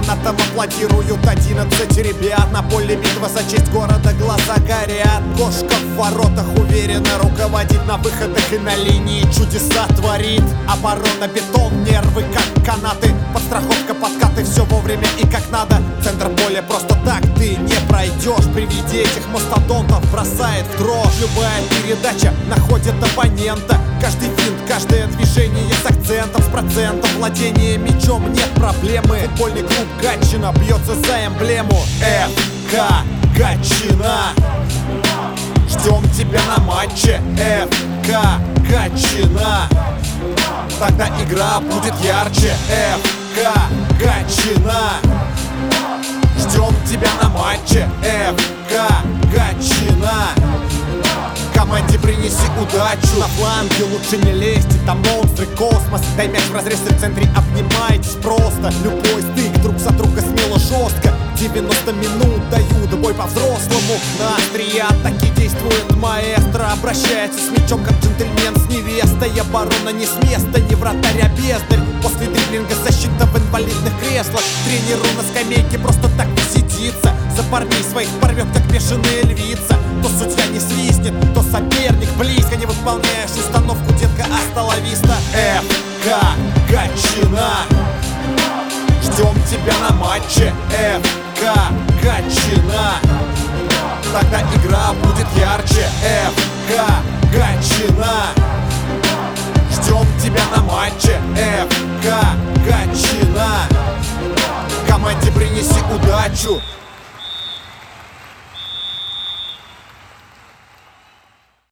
фанатам аплодируют 11 ребят. На поле битвы за честь города глаза горят. Кошка в воротах уверенно руководит, на выходах и на линии чудеса творит. Оборона, бетон, нервы как канаты, подстраховка, подкаты, все вовремя и как надо. Центр поля просто так ты не пройдешь. При виде этих мастодонтов бросает в дрожь. Любая передача находит оппонента. Каждый финт, каждое движение с акцентом, с процентом владения мячом нет проблемы. Футбольный клуб Гатчина бьется за эмблему ФК Гатчина. Ждем тебя на матче ФК Гатчина. Тогда игра будет ярче ФК Гатчина. Ждем тебя на матче ФК Гатчина. Команде принеси удачу. На фланге лучше не лезьте, там монстры, космос. Дай мяч в разрез и в центре обнимайтесь просто. Любой стык друг за друга смело, жестко. 90 минут дают бой по-взрослому. На острие атаки действует маэстро. Обращается с мячом как джентльмен с невестой. Оборона не с места, не вратарь, а бездарь. После дриблинга защита в инвалидных креслах. Тренеру на скамейке просто так не сидится. За парней своих порвет, как бешеная львица. То судья не свистнет, то соперник близко. Не выполняешь установку, детка, асталависта. ФК Гатчина. Ждем тебя на матче ФК Гатчина. Тогда игра будет ярче ФК Гатчина. Ждем тебя на матче ФК Гатчина. Команде принеси удачу.